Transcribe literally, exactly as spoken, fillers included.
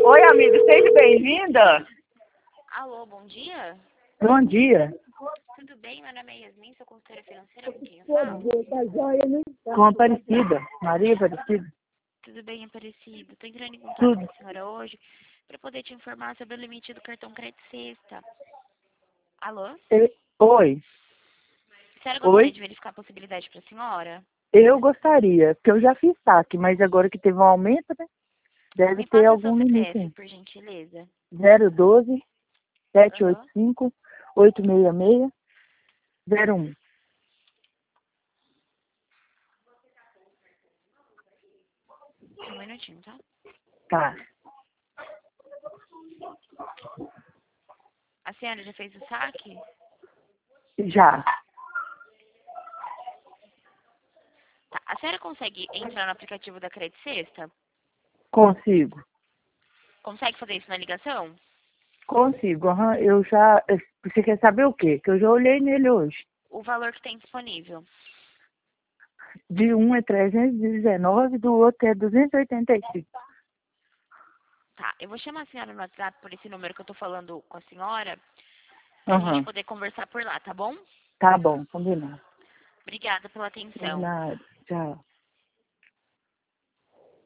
Oi, amiga, seja bem-vinda. Alô, bom dia? Bom dia. Tudo bem? Meu nome é Yasmin, sou consultora financeira, com quem eu falo? Com Aparecida, Maria Aparecida. Tudo bem, Aparecido? Estou entrando em contato Tudo. com a senhora hoje para poder te informar sobre o limite do cartão crédito sexta. Alô? E- Oi. A senhora gostaria Oi. de verificar a possibilidade para a senhora? Eu gostaria, porque eu já fiz saque, mas agora que teve um aumento, né? Deve Me ter passa seu algum limite C P F, aí. por gentileza. zero um dois, sete oito Aham. cinco, oito seis seis, zero um. Um minutinho, tá? Tá. A senhora já fez o saque? Já. Tá. A senhora consegue entrar no aplicativo da Crédito Sexta? Consigo. Consegue fazer isso na ligação? Consigo. Aham. Eu já... Você quer saber o quê? Que eu já olhei nele hoje. O valor que tem disponível. De um é trezentos e dezenove, do outro é duzentos e oitenta e cinco. Tá, eu vou chamar a senhora no WhatsApp por esse número que eu tô falando com a senhora, pra gente Aham. poder conversar por lá, tá bom? Tá bom, combinado. Obrigada pela atenção. Combinado. Tchau.